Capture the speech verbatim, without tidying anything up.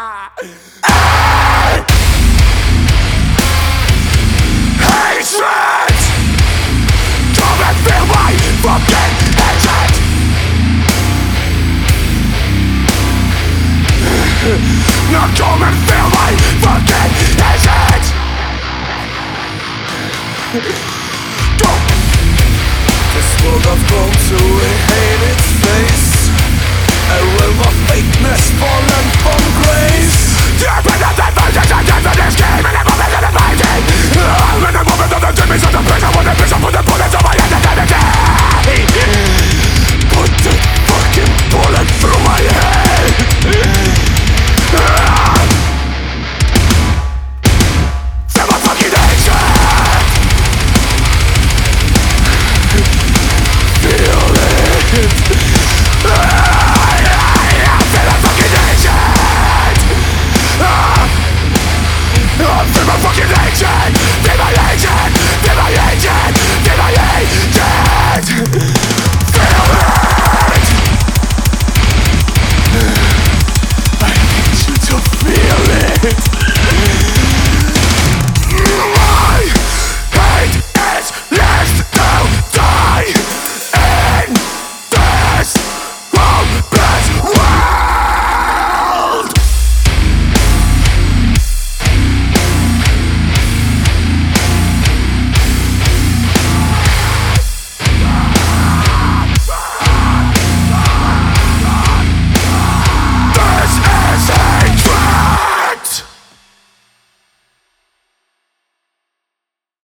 Hatred! Come and feel my fucking hatred! Now come and feel my fucking hatred! Go! This world I've grown to hate its face, a realm of fakeness fallen from grace. Deep in the divergence and infinite scheme, in the moment of the fighting, I'm in the moment of the dreamings of the prison, when the bishop put the bullets on my head and energy. Put the fucking bullet through my head. Feel my fucking hatred. Feel it. Feel my fucking hatred. Feel my fucking hatred. Feel my hatred. Feel my hatred. Feel my hate.